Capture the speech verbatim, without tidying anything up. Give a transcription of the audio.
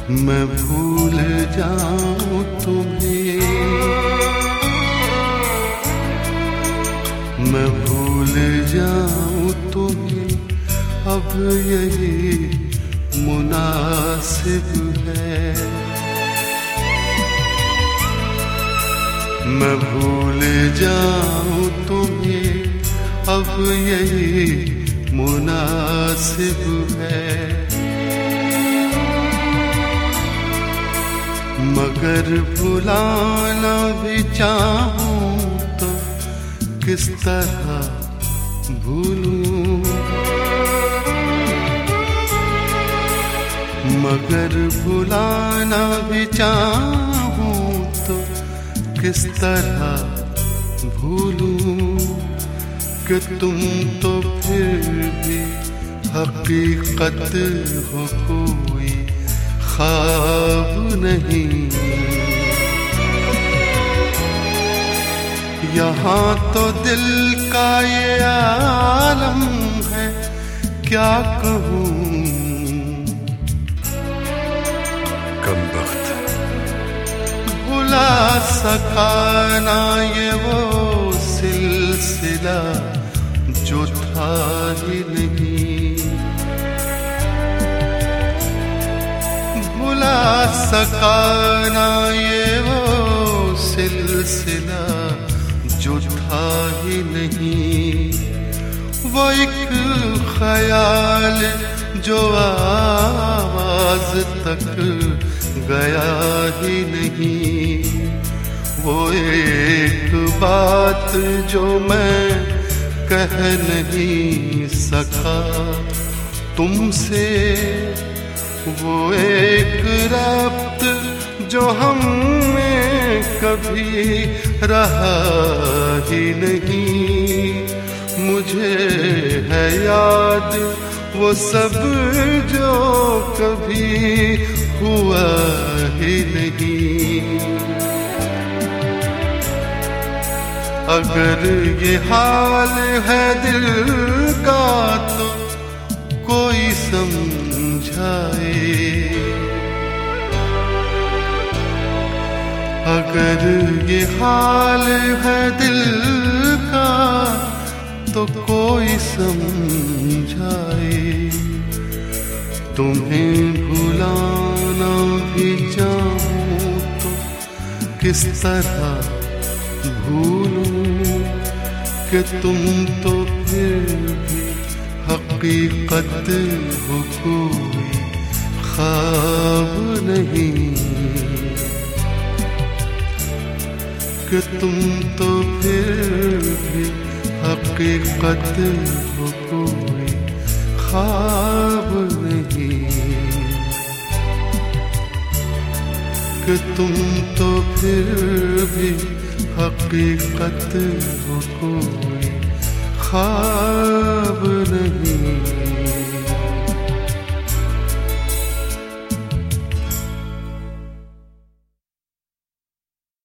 मैं भूल जाऊं तुम्हें, मैं भूल जाऊं तुम्हें, अब यही मुनासिब है। मैं भूल जाऊं तुम्हें, अब यही मुनासिब है। मगर भुलाना भी चाहूं तो किस तरह भूलूं, मगर भुलाना भी चाहूं तो किस तरह भूलूं कि तुम तो फिर भी हकीकत हो, कोई ख्वाब नहीं। यहाँ तो दिल का ये आलम है, क्या कहूँ। कमबख्त भुला सका ना ये वो सिलसिला जो था ही नहीं, भुला सका ना ये वो सिलसिला जो था ही नहीं। वो एक ख्याल जो आवाज तक गया ही नहीं, वो एक बात जो मैं कह नहीं सका तुमसे, वो एक रब्त जो हमें कभी रहा ही नहीं। मुझे है याद वो सब जो कभी हुआ ही नहीं। अगर ये हाल है दिल का तो कोई समझाए, अगर ये हाल है दिल का तो कोई समझाए। तुम्हें भुलाना भी चाहूं तो किस तरह भूलूं कि तुम तो फिर भी हकीकत हो, कोई ख्वाब नहीं। कि तुम तो फिर भी हकीकत हो, कोई ख्वाब नहीं। कि तुम तो फिर भी हकीकत हो, कोई ख्वाब नहीं।